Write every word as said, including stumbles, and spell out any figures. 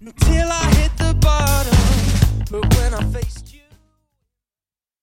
Till I hit the bottom, but when I faced you